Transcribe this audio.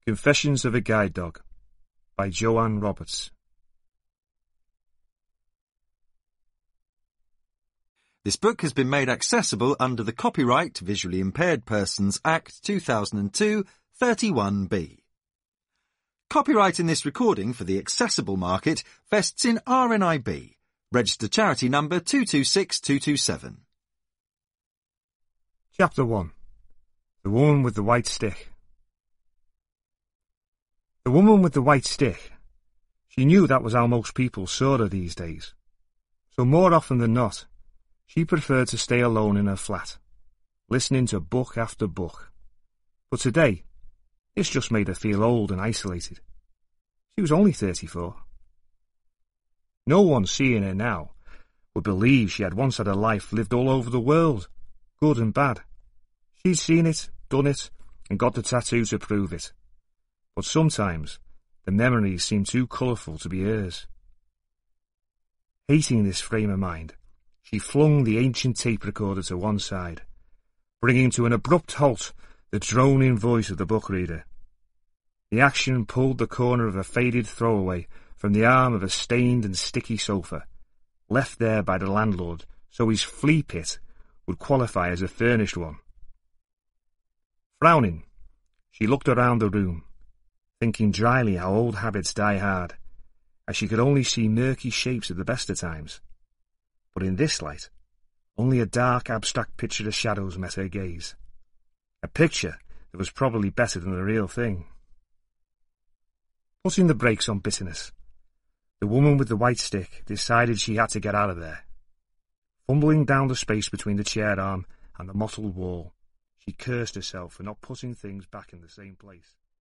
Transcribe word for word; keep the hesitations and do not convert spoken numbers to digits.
Confessions of a Guide Dog by Joanne Roberts. This book has been made accessible under the Copyright to Visually Impaired Persons Act two thousand two, thirty-one B. Copyright in this recording for the accessible market vests in R N I B, registered charity number two two six two two seven. Chapter one. The Woman with the White Stick. The woman with the white stick. She knew that was how most people saw her these days. So more often than not, she preferred to stay alone in her flat, listening to book after book. But today, this just made her feel old and isolated. She was only thirty-four. No one seeing her now would believe she had once had a life lived all over the world, good and bad. She'd seen it, done it, and got the tattoo to prove it. But sometimes the memories seemed too colourful to be hers. Hating this frame of mind, she flung the ancient tape recorder to one side, bringing to an abrupt halt the droning voice of the book reader. The action pulled the corner of a faded throwaway from the arm of a stained and sticky sofa, left there by the landlord so his flea pit would qualify as a furnished one. Frowning, she looked around the room, thinking dryly how old habits die hard, as she could only see murky shapes at the best of times. But in this light, only a dark, abstract picture of shadows met her gaze. A picture that was probably better than the real thing. Putting the brakes on bitterness, the woman with the white stick decided she had to get out of there. Fumbling down the space between the chair arm and the mottled wall, she cursed herself for not putting things back in the same place.